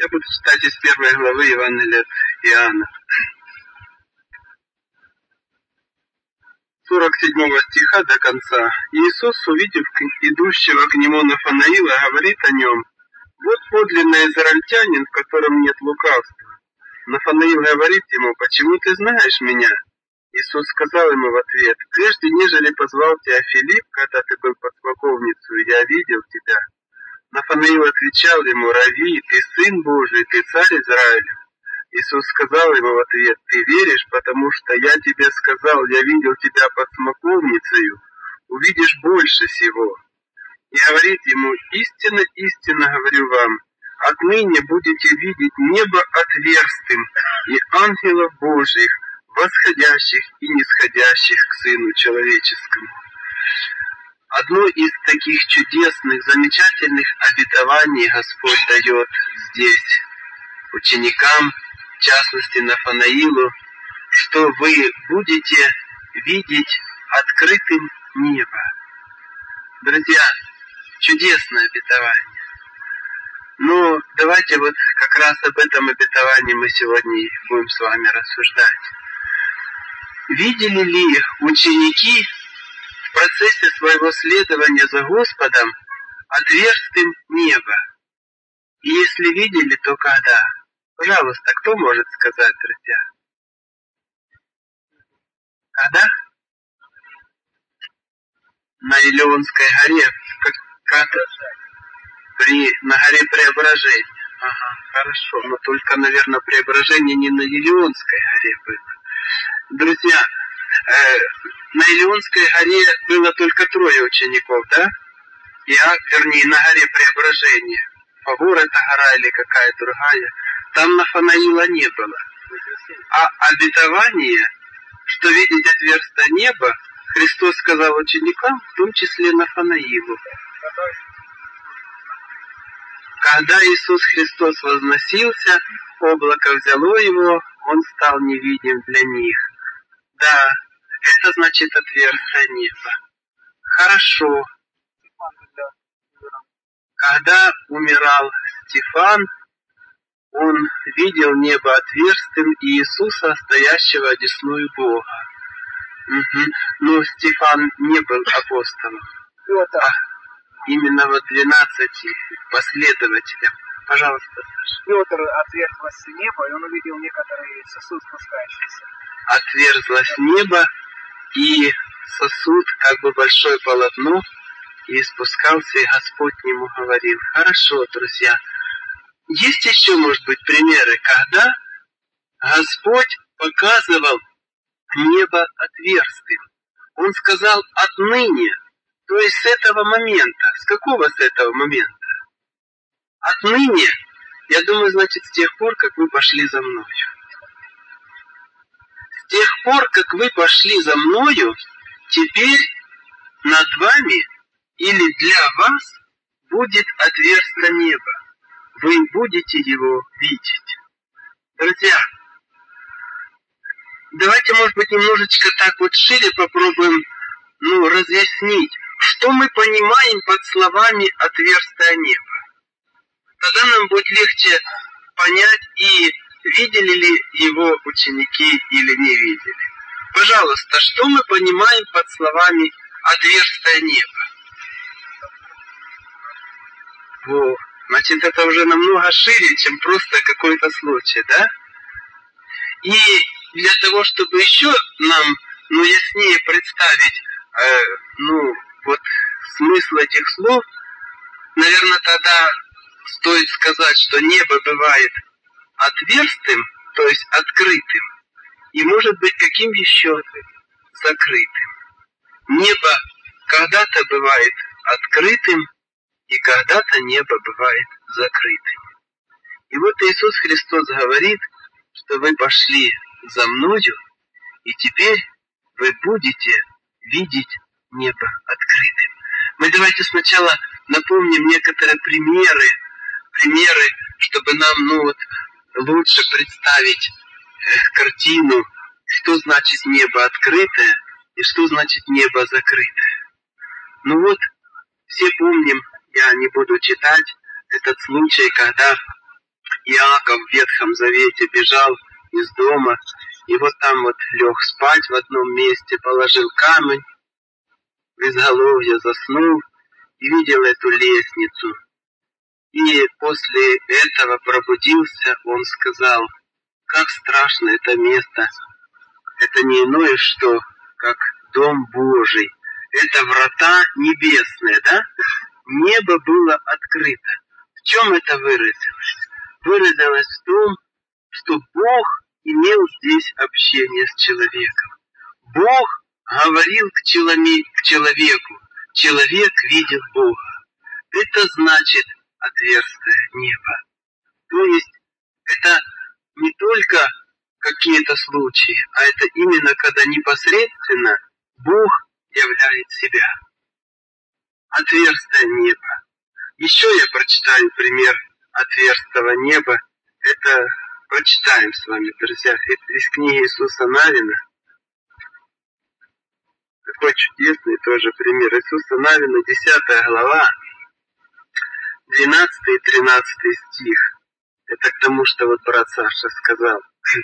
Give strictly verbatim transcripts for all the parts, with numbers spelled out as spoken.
Я буду читать из первой главы Евангелия от Иоанна. сорок седьмого стиха до конца. Иисус, увидев идущего к нему Нафанаила, говорит о нем: «Вот подлинный израильтянин, в котором нет лукавства». Нафанаил говорит ему: «Почему ты знаешь меня?» Иисус сказал ему в ответ: «Прежде нежели позвал тебя Филипп, когда ты был под смоковницу, я видел тебя». Нафанаил отвечал ему: «Рави, ты сын Божий, ты царь Израиля». Иисус сказал ему в ответ: «Ты веришь, потому что я тебе сказал, я видел тебя под смоковницею, увидишь больше сего». И говорит ему: «Истинно, истинно говорю вам, отныне будете видеть небо отверстым и ангелов Божьих, восходящих и нисходящих к Сыну Человеческому». Одно из таких чудесных, замечательных обетований Господь дает здесь ученикам, в частности Нафанаилу, что вы будете видеть открытым небо. Друзья, чудесное обетование. Но давайте вот как раз об этом обетовании мы сегодня будем с вами рассуждать. Видели ли ученики в процессе своего следования за Господом отверстым небо? И если видели, то когда? Пожалуйста, кто может сказать, друзья? Когда? На Илионской горе, как, как при, на горе Преображения. Ага, хорошо, но только, наверное, Преображение не на Илионской горе было. Друзья, э, на Илионской горе было только трое учеников, да? И, а, вернее, на горе Преображения. Фавор это гора или какая другая. Там Нафанаила не было. А обетование, что видеть отверстие неба, Христос сказал ученикам, в том числе Нафанаилу. Когда Иисус Христос возносился, облако взяло его, он стал невидим для них. Да, это значит отверстие неба. Хорошо. Когда умирал Стефан, он видел небо отверстым и Иисуса, стоящего одесную Бога. Угу. Но Стефан не был апостолом. А именно вот двенадцати последователям. Пожалуйста, Саша. Петр отверзлось небо, и он увидел некоторый сосуд спускающийся. Отверзлось небо, и сосуд, как бы большое полотно, и спускался, и Господь к нему говорил. Хорошо, друзья. Есть еще, может быть, примеры, когда Господь показывал небо отверстым. Он сказал отныне, то есть с этого момента. С какого с этого момента? Отныне, я думаю, значит, с тех пор, как вы пошли за мною. С тех пор, как вы пошли за мною, теперь над вами или для вас будет отверстие неба. Вы будете его видеть. Друзья, давайте, может быть, немножечко так вот шире попробуем, ну, разъяснить, что мы понимаем под словами «отверстие неба». Тогда нам будет легче понять, и видели ли его ученики или не видели. Пожалуйста, что мы понимаем под словами «отверстие неба»? Во, значит, это уже намного шире, чем просто какой-то случай, да? И для того, чтобы еще нам, ну, яснее представить, э, ну, вот смысл этих слов, наверное, тогда стоит сказать, что небо бывает отверстым, то есть открытым, и может быть каким еще закрытым. Небо когда-то бывает открытым, и когда-то небо бывает закрытым. И вот Иисус Христос говорит, что вы пошли за мною, и теперь вы будете видеть небо открытым. Мы давайте сначала напомним некоторые примеры, примеры, чтобы нам, ну вот, лучше представить э, картину, что значит небо открытое и что значит небо закрытое. Ну вот, все помним, я не буду читать этот случай, когда Иаков в Ветхом Завете бежал из дома, и вот там вот лег спать в одном месте, положил камень, в изголовье заснул и видел эту лестницу. И после этого пробудился, он сказал: как страшно это место, это не иное что, как Дом Божий, это врата небесные, да? Небо было открыто. В чем это выразилось? Выразилось в том, что Бог имел здесь общение с человеком. Бог говорил к человеку, человек видел Бога. Это значит отверстие неба. То есть это не только какие-то случаи, а это именно когда непосредственно Бог являет себя. Отверстие неба. Еще я прочитаю пример отверстого неба. Это прочитаем с вами, друзья, из книги Иисуса Навина. Такой чудесный тоже пример. Иисуса Навина, десятая глава, двенадцатый и тринадцатый стих. Это к тому, что вот брат Саша сказал.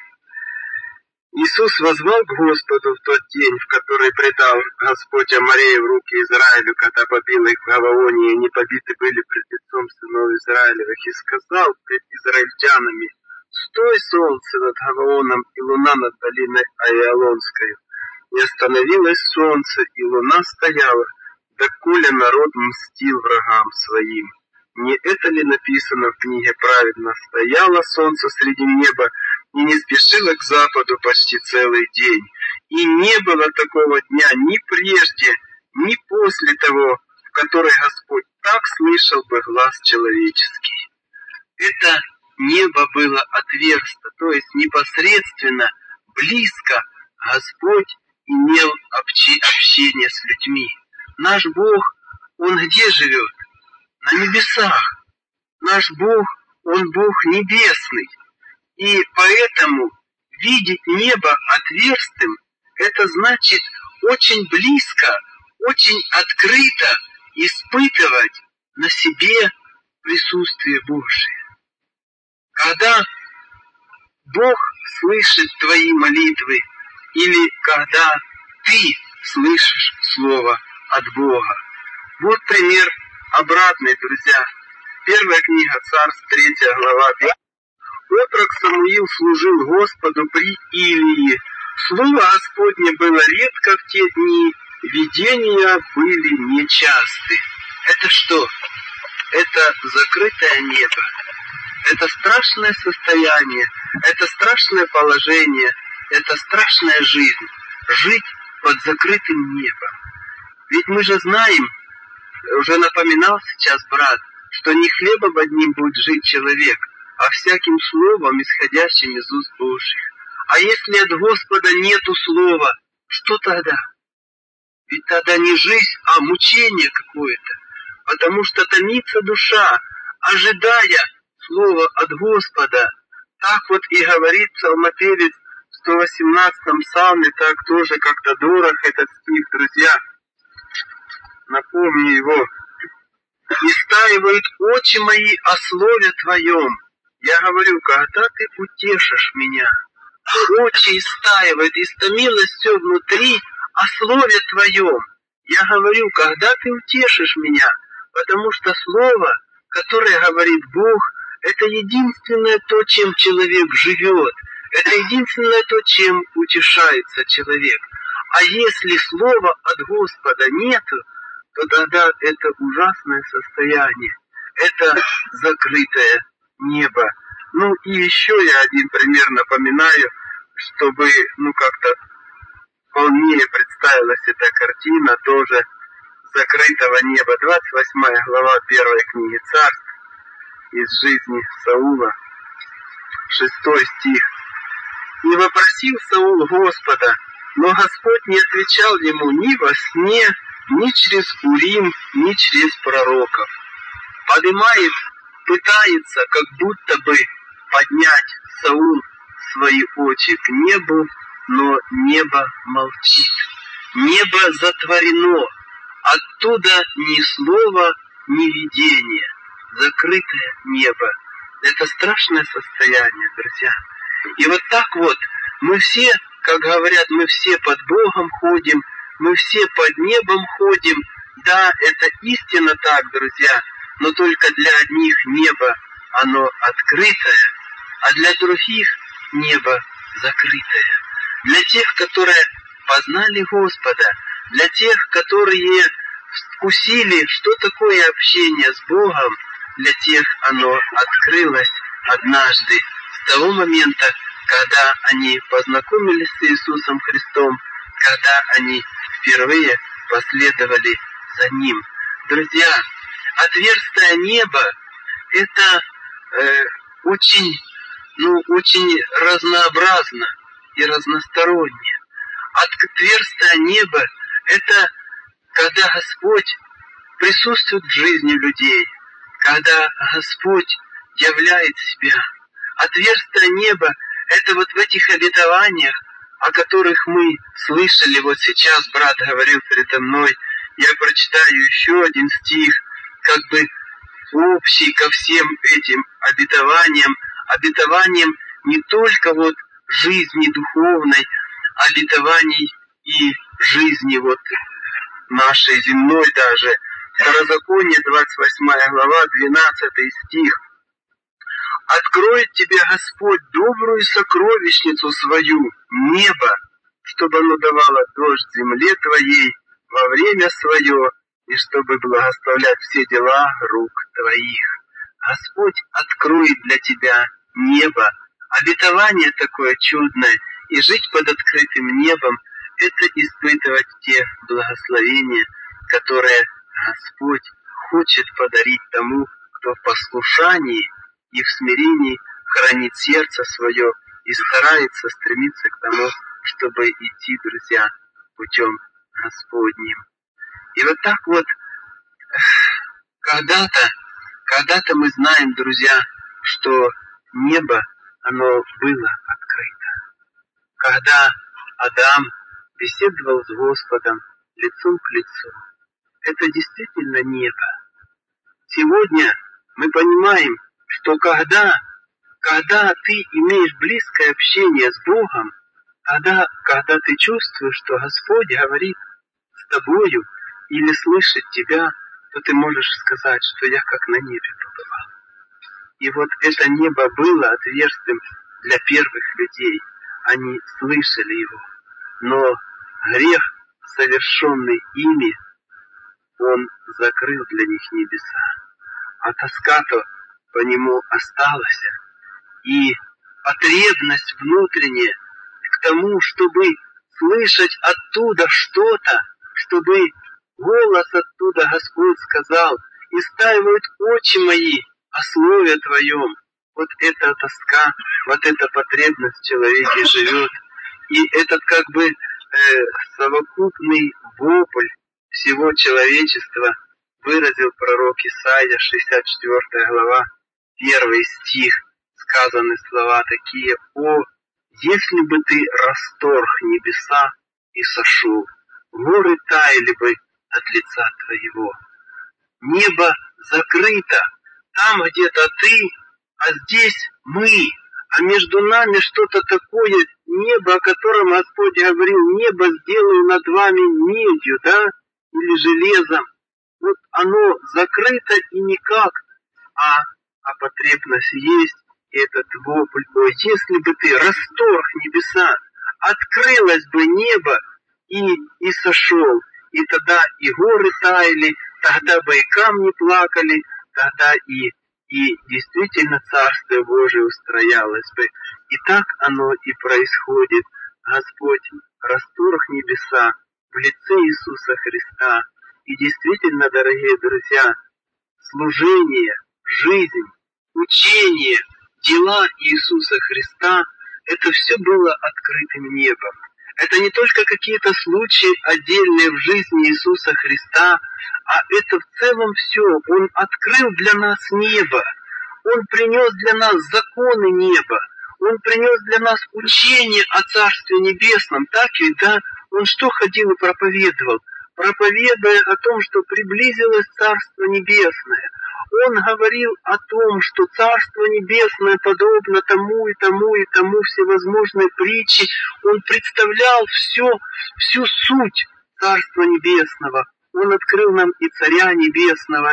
Иисус воззвал к Господу в тот день, в который предал Господь Аморея в руки Израилю, когда побил их в Гаваоне, и они побиты были пред лицом сынов Израилевых, и сказал пред израильтянами: «Стой, солнце над Гаваоном, и луна над долиной Аиалонской». И остановилось солнце, и луна стояла, доколе народ мстил врагам своим. Не это ли написано в книге праведно? Стояло солнце среди неба, и не спешило к западу почти целый день. И не было такого дня ни прежде, ни после того, в который Господь так слышал бы глас человеческий. Это небо было отверсто, то есть непосредственно, близко Господь имел общение с людьми. Наш Бог, Он где живет? На небесах. Наш Бог, Он Бог небесный. И поэтому видеть небо отверстым, это значит очень близко, очень открыто испытывать на себе присутствие Божие. Когда Бог слышит твои молитвы, или когда ты слышишь слово от Бога. Вот пример обратный, друзья. Первая книга Царств, третья глава. Отрок Самуил служил Господу при Илии. Слово Господне было редко в те дни, видения были нечасты. Это что? Это закрытое небо. Это страшное состояние, это страшное положение, это страшная жизнь. Жить под закрытым небом. Ведь мы же знаем, уже напоминал сейчас брат, что не хлебом одним будет жить человек, а всяким словом, исходящим из уст Божьих. А если от Господа нету слова, что тогда? Ведь тогда не жизнь, а мучение какое-то. Потому что томится душа, ожидая слова от Господа. Так вот и говорит псалмопевец в сто восемнадцатом псалме, так тоже как-то дорог этот стих, друзья. Напомню его. «Истаивают очи мои о слове Твоем». Я говорю, когда Ты утешишь меня? Очи истаивают, истомилось все внутри о слове Твоем. Я говорю, когда Ты утешишь меня? Потому что слово, которое говорит Бог, это единственное то, чем человек живет. Это единственное то, чем утешается человек. А если слова от Господа нету, то тогда это ужасное состояние. Это закрытое небо. Ну и еще я один пример напоминаю, чтобы ну как-то полнее представилась эта картина тоже закрытого неба. двадцать восьмая глава первой книги Царств, из жизни Саула, шестой стих. «И вопросил Саул Господа, но Господь не отвечал ему ни во сне, ни через Урим, ни через пророков». Поднимает, пытается как будто бы поднять Саул свои очи к небу, но небо молчит. Небо затворено. Оттуда ни слова, ни видения. Закрытое небо. Это страшное состояние, друзья. И вот так вот мы все, как говорят, мы все под Богом ходим, мы все под небом ходим. Да, это истинно так, друзья, но только для одних небо, оно открытое, а для других небо закрытое. Для тех, которые познали Господа, для тех, которые вкусили, что такое общение с Богом, для тех оно открылось однажды, с того момента, когда они познакомились с Иисусом Христом, когда они впервые последовали за Ним. Друзья, отверстие неба — это э, очень, ну, очень разнообразно и разносторонне. Отверстие неба — это когда Господь присутствует в жизни людей, когда Господь являет себя. Отверстие неба — это вот в этих обетованиях, о которых мы слышали, вот сейчас брат говорил передо мной, я прочитаю еще один стих, как бы общий ко всем этим обетованиям, обетованиям не только вот жизни духовной, обетований и жизни вот нашей земной даже. Второзаконие, двадцать восьмая глава, двенадцатый стих. «Откроет тебе Господь добрую сокровищницу свою, небо, чтобы оно давало дождь земле твоей во время свое, и чтобы благословлять все дела рук твоих». Господь откроет для тебя небо. Обетование такое чудное, и жить под открытым небом — это испытывать те благословения, которые Господь хочет подарить тому, кто в послушании и в смирении хранит сердце свое и старается стремиться к тому, чтобы идти, друзья, путем Господним. И вот так вот, когда-то, когда-то мы знаем, друзья, что небо, оно было открыто. Когда Адам беседовал с Господом лицом к лицу, это действительно небо. Сегодня мы понимаем, что когда, когда ты имеешь близкое общение с Богом, когда, когда ты чувствуешь, что Господь говорит с тобою или слышит тебя, то ты можешь сказать, что я как на небе побывал. И вот это небо было отверстием для первых людей. Они слышали его. Но грех, совершенный ими, он закрыл для них небеса. А тоска-то по нему осталась. И потребность внутренняя к тому, чтобы слышать оттуда что-то, чтобы голос оттуда Господь сказал: «Истаивают очи мои о слове Твоем». Вот эта тоска, вот эта потребность в человеке живет. И этот как бы э, совокупный вопль всего человечества выразил пророк Исаия, шестьдесят четвёртая глава, первый стих, сказаны слова такие: «О, если бы ты расторг небеса и сошел, горы таяли бы от лица твоего». Небо закрыто, там где-то ты, а здесь мы, а между нами что-то такое, небо, о котором Господь говорил: «Небо сделаю над вами медью», да, или железом. Вот оно закрыто и никак, а, а потребность есть, и этот вопль: «Ой, если бы ты расторг небеса, открылось бы небо и, и сошел, и тогда и горы таяли, тогда бы и камни плакали, тогда и, и действительно Царствие Божие устроялось бы». И так оно и происходит. Господь расторг небеса в лице Иисуса Христа. И действительно, дорогие друзья, служение, жизнь, учение, дела Иисуса Христа — это все было открытым небом. Это не только какие-то случаи отдельные в жизни Иисуса Христа, а это в целом все. Он открыл для нас небо. Он принес для нас законы неба. Он принес для нас учение о Царстве Небесном. Так ведь, да? Он что ходил и проповедовал? Проповедуя о том, что приблизилось Царство Небесное. Он говорил о том, что Царство Небесное подобно тому и тому и тому всевозможной притче. Он представлял все, всю суть Царства Небесного. Он открыл нам и Царя Небесного,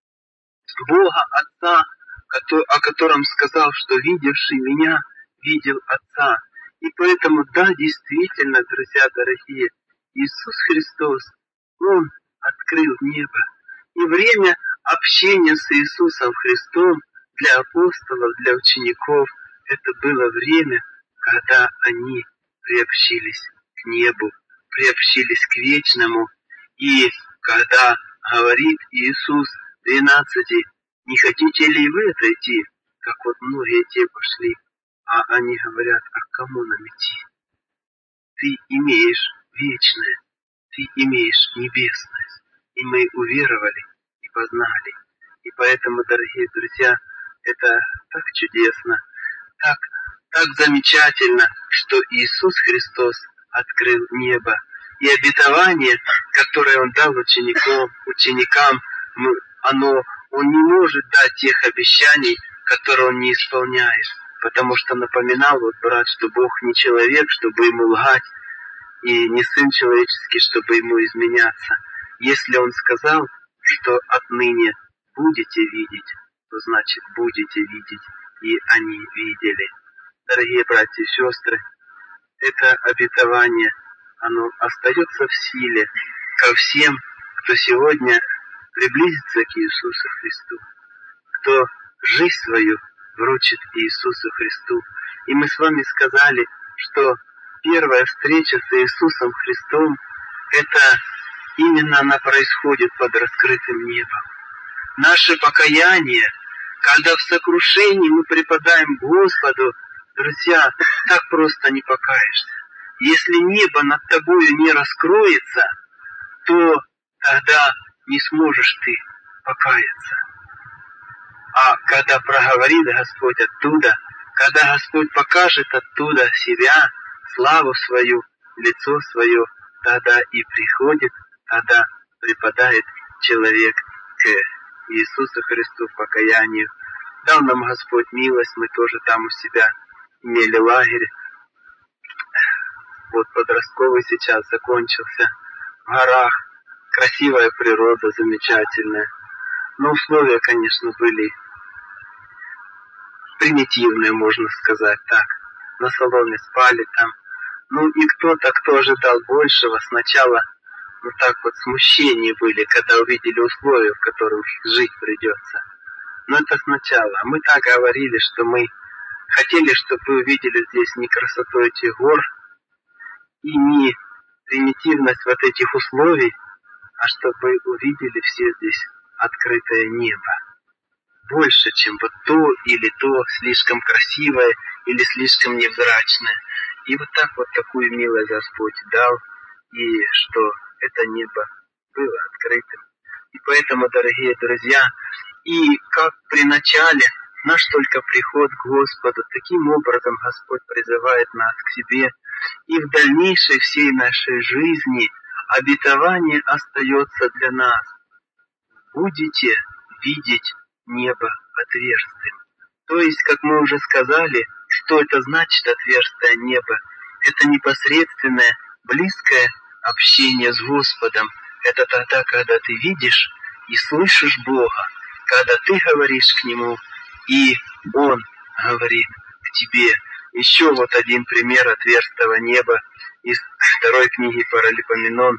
Бога Отца, о котором сказал, что видевший меня видел Отца. И поэтому, да, действительно, друзья дорогие, Иисус Христос, Он открыл небо. И время общения с Иисусом Христом для апостолов, для учеников, это было время, когда они приобщились к небу, приобщились к вечному. И когда говорит Иисус двенадцати: не хотите ли вы отойти, как вот многие те пошли, а они говорят: а к кому нам идти? Ты имеешь вечное, ты имеешь небесное. И мы уверовали и познали. И поэтому, дорогие друзья, это так чудесно, так, так замечательно, что Иисус Христос открыл небо. И обетование, которое Он дал ученикам, ученикам, оно, Он не может дать тех обещаний, которые Он не исполняет. Потому что напоминал вот брат, что Бог не человек, чтобы Ему лгать, и не Сын человеческий, чтобы Ему изменяться. Если Он сказал, что отныне будете видеть, то значит будете видеть. И они видели. Дорогие братья и сестры, это обетование, оно остается в силе ко всем, кто сегодня приблизится к Иисусу Христу, кто жизнь свою вручит Иисусу Христу. И мы с вами сказали, что первая встреча с Иисусом Христом, это именно она происходит под раскрытым небом. Наше покаяние, когда в сокрушении мы преподаем Господу, друзья, так просто не покаешься. Если небо над тобою не раскроется, то тогда не сможешь ты покаяться. А когда проговорит Господь оттуда, когда Господь покажет оттуда себя, славу свою, лицо свое, тогда и приходит, тогда преподает человек к Иисусу Христу покаянию. Дал нам Господь милость, мы тоже там у себя имели лагерь. Вот подростковый сейчас закончился. В горах красивая природа, замечательная. Но условия, конечно, были примитивные, можно сказать так. На соломе спали там. Ну и кто-то, кто ожидал большего, сначала ну так вот смущения были, когда увидели условия, в которых жить придется. Но это сначала. А мы так говорили, что мы хотели, чтобы вы увидели здесь не красоту этих гор и не примитивность вот этих условий, а чтобы вы увидели все здесь открытое небо. Больше, чем вот то или то слишком красивое или слишком невзрачное. И вот так вот такую милость Господь дал, и что это небо было открытым. И поэтому, дорогие друзья, и как при начале наш только приход к Господу, таким образом Господь призывает нас к себе, и в дальнейшей всей нашей жизни обетование остается для нас. Будете видеть небо отверстым. То есть, как мы уже сказали, что это значит отверстое небо? Это непосредственное, близкое общение с Господом. Это тогда, когда ты видишь и слышишь Бога, когда ты говоришь к Нему, и Он говорит к тебе. Еще вот один пример отверстого неба из второй книги Паралипоменон.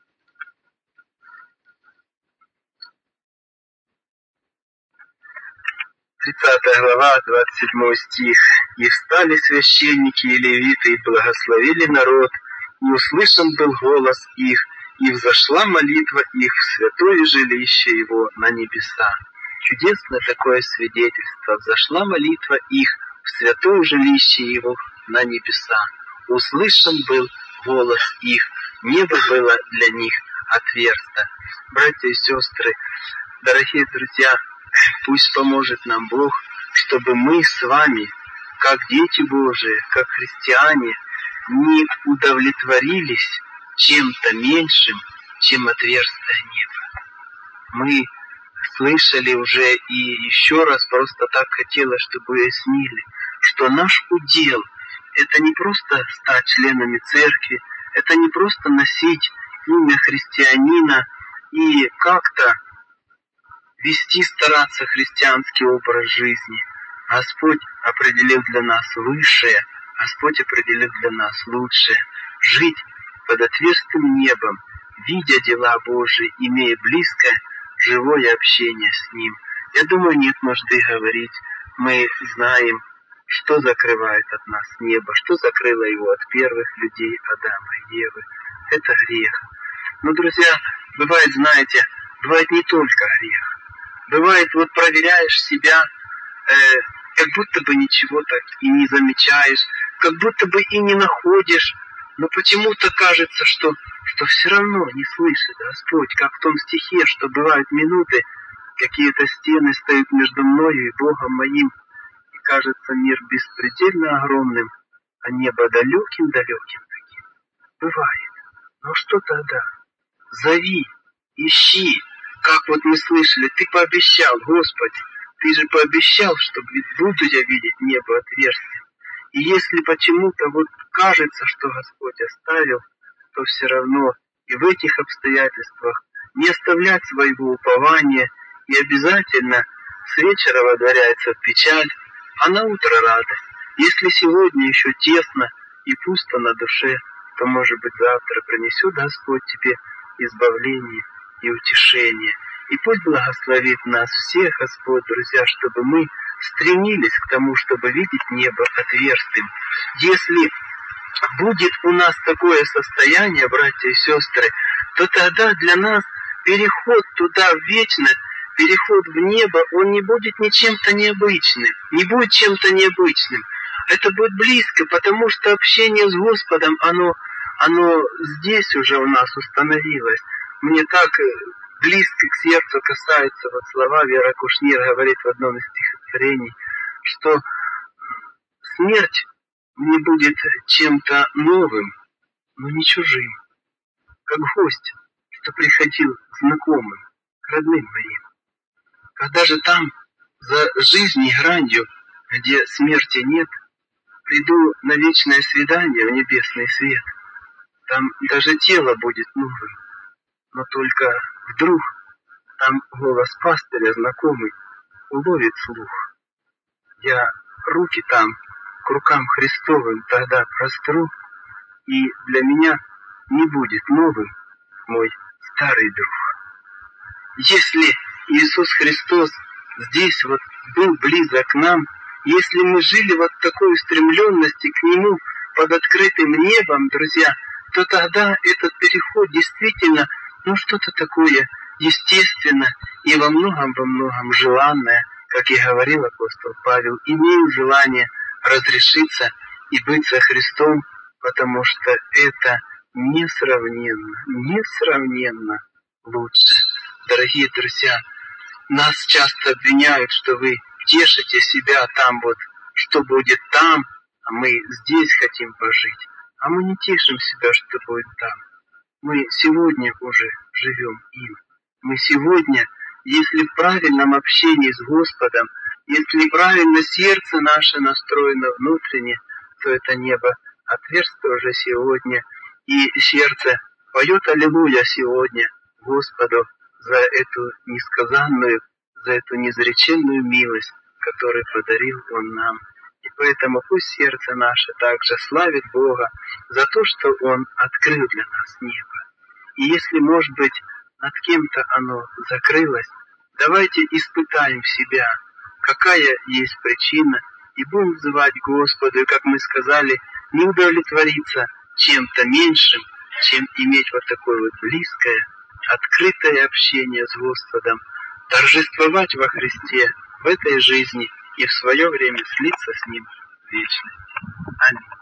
тридцатая глава, двадцать седьмой стих. «И встали священники и левиты, и благословили народ, и услышан был голос их, и взошла молитва их в святое жилище его на небеса». Чудесное такое свидетельство. Взошла молитва их в святое жилище его на небеса. Услышан был голос их. Небо было для них отверсто. Братья и сестры, дорогие друзья, пусть поможет нам Бог, чтобы мы с вами, как дети Божии, как христиане, не удовлетворились чем-то меньшим, чем отверстое небо. Мы слышали уже, и еще раз просто так хотелось, чтобы уяснили, что наш удел – это не просто стать членами церкви, это не просто носить имя христианина и как-то вести, стараться христианский образ жизни. Господь определил для нас высшее, Господь определил для нас лучшее. Жить под отверстым небом, видя дела Божии, имея близкое, живое общение с Ним. Я думаю, нет нужды говорить. Мы знаем, что закрывает от нас небо, что закрыло его от первых людей, Адама и Евы. Это грех. Но, друзья, бывает, знаете, бывает не только грех. Бывает, вот проверяешь себя, э, как будто бы ничего так и не замечаешь, как будто бы и не находишь, но почему-то кажется, что, что все равно не слышит Господь, как в том стихе, что бывают минуты, какие-то стены стоят между мною и Богом моим, и кажется мир беспредельно огромным, а небо далеким-далеким таким. Бывает. Но что тогда? Зови, ищи, как вот мы слышали, ты пообещал, Господи, ты же пообещал, что буду я видеть небо отверстием. И если почему-то вот кажется, что Господь оставил, то все равно и в этих обстоятельствах не оставлять своего упования, и обязательно с вечера водворяется печаль, а на утро радость. Если сегодня еще тесно и пусто на душе, то, может быть, завтра принесет Господь тебе избавление и утешение. И пусть благословит нас всех, Господь, друзья, чтобы мы стремились к тому, чтобы видеть небо отверстым. Если будет у нас такое состояние, братья и сестры, то тогда для нас переход туда в вечность, переход в небо, он не будет ничем-то необычным, не будет чем-то необычным. Это будет близко, потому что общение с Господом, оно, оно здесь уже у нас установилось. Мне так близко к сердцу касаются вот слова, Вера Кушнир говорит в одном из стихотворений, что смерть не будет чем-то новым, но не чужим, как гость, что приходил знакомым, к родным моим. Когда же там, за жизнью гранью, где смерти нет, приду на вечное свидание в небесный свет, там даже тело будет новым, но только вдруг там голос пастыря знакомый уловит слух. Я руки там к рукам Христовым тогда простру, и для меня не будет новым мой старый друг. Если Иисус Христос здесь вот был близок к нам, если мы жили вот такой устремленности к Нему под открытым небом, друзья, то тогда этот переход действительно, ну что-то такое естественно и во многом, во многом желанное, как и говорил апостол Павел, имею желание разрешиться и быть со Христом, потому что это несравненно, несравненно лучше. Дорогие друзья, нас часто обвиняют, что вы тешите себя там вот, что будет там, а мы здесь хотим пожить. А мы не тешим себя, что будет там. Мы сегодня уже живем им. Мы сегодня, если в правильном общении с Господом, если правильно сердце наше настроено внутренне, то это небо отверсто уже сегодня, и сердце поет аллилуйя сегодня Господу за эту несказанную, за эту неизреченную милость, которую подарил Он нам. И поэтому пусть сердце наше также славит Бога за то, что Он открыл для нас небо. И если, может быть, над кем-то оно закрылось, давайте испытаем себя, какая есть причина, и будем взывать Господу, и, как мы сказали, не удовлетвориться чем-то меньшим, чем иметь вот такое вот близкое, открытое общение с Господом, торжествовать во Христе в этой жизни и в свое время слиться с Ним вечно. Аминь.